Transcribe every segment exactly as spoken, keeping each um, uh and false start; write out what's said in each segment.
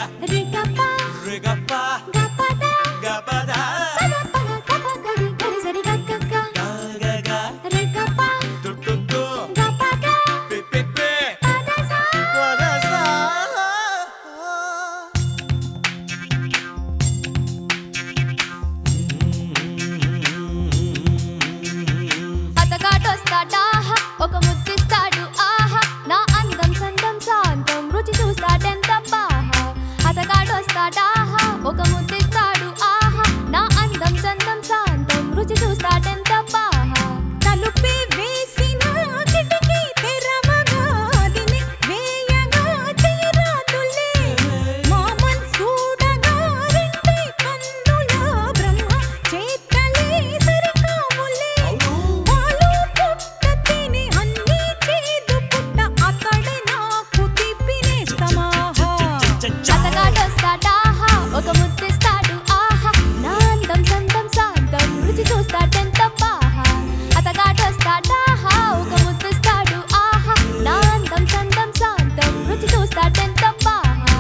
ఒక ముద్దిస్తాడు ఆహా నా అందం సందం శాంతం రుచి చూస్తాడెంత బాహా అతగాడొస్తాడాహా ఒక ముద్దిస్తాడు ఆహా నా అందం సందం శాంతం రుచి చూస్తాడెంత బాహా తలుపే వేసిన కిటికీ తెరవగా దిని వేయగా తీరాదులే మామన్ చూడగా రెండే కన్నుల బ్రహ్మ చేతలే సరికాములే పాలు పుట్ట తిని అన్ని చేదు పుట్ట అతడే నాకు తిప్పినేస్తమాహా అతగాడొస్తాడాహా ఒక ముద్దిస్తాడు ఆహా నా అందం సందం శాంతం రుచి చూస్తాడెంత బాహా అతగాడొస్తాడాహా ఒక ముద్దిస్తాడు ఆహా నా అందం సందం శాంతం రుచి చూస్తాడెంత బాహా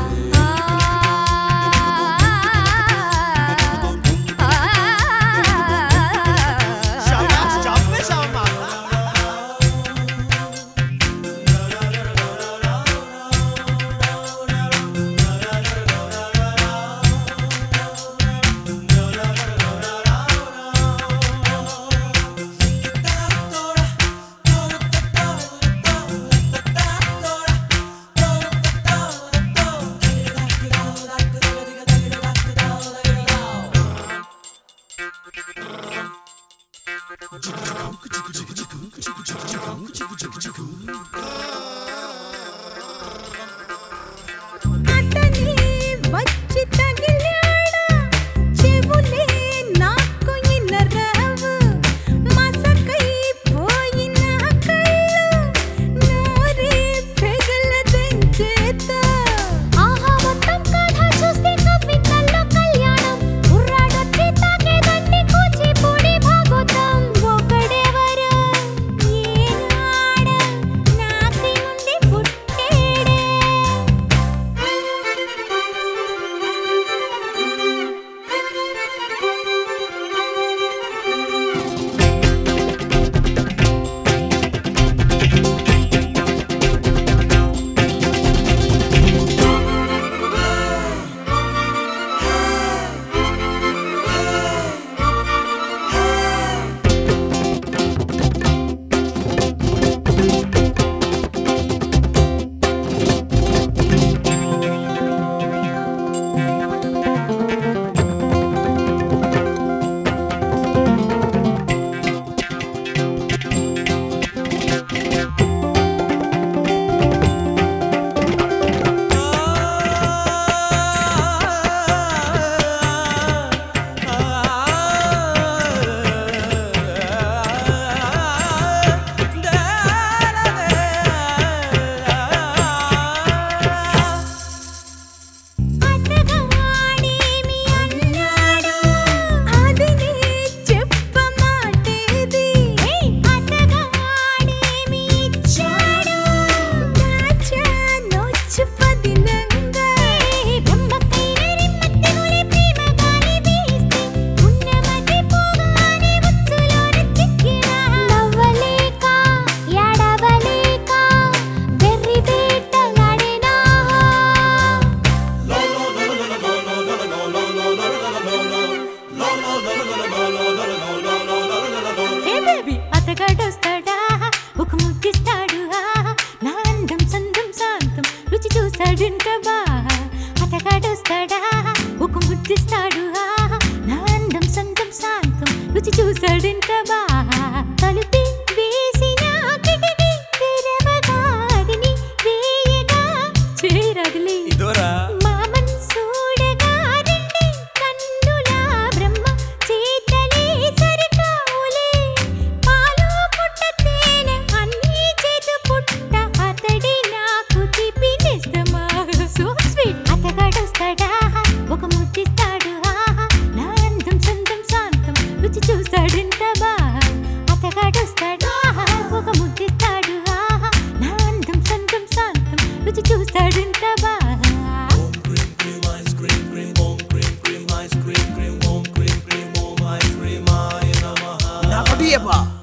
అతనే వచ్చి తగిలాడా చెవులే నాకు ఇన్నరావు మసకై పోయిన కళ్ళు నోరే పెగలదంచేత ఆహా మొత్తం కథ చూస్తే కవితల్లో కళ్యాణం కుర్రాడొచ్చి తాకేదండి కూచిపూడి భాగవతం ఒకడెవరో ఏనాడ నాకి నుండి పుట్టేడే అతగాడేమి అన్నాడు అదినే చెప్పమాటేది అతగాడేమి ఇచ్చాడు దాచా నొచ్చు పదినంగా బ్రహ్మకైన రిమ్మత్తెనులే ప్రేమ గాలి వీస్తే ఉన్నమతి పోగానే ఉచ్చులోన చిక్కినా నవ్వలేక ఎడవలేక వెర్రి వేటగాడినా హే బేబీ అతగాడొస్తాడా ఒక ముద్దిస్తాడు ఆహా నా అందం సందం శాంతం రుచి చూస్తాడంట బాహా అతగాడొస్తాడా ఒక ముద్దిస్తాడు ఆహా నా అందం సందం శాంతం రుచి చూస్తాడంట బాహా తలుపే వేసిన కిటికీ తెరవగా దిని వేయగా చేరదులే మామన్ చూడగా రెండే కన్నుల బ్రహ్మ చేతలే సరికావులే పాలు పుట్ట తేనె అన్ని చేతు పుట్ట అతడి నాకు తిప్పినేస్తమా సో స్వీట్ అతగాడొస్తాడా ఒక ముద్దిస్తాడు ఆహా నా అందం సందం శాంతం రుచి చూస్తాడంట బాహా అతగాడొస్తాడా ఒక ముద్దిస్తాడు ఆహా నా అందం సందం శాంతం రుచి చూస్తాడంట బాహా Paper.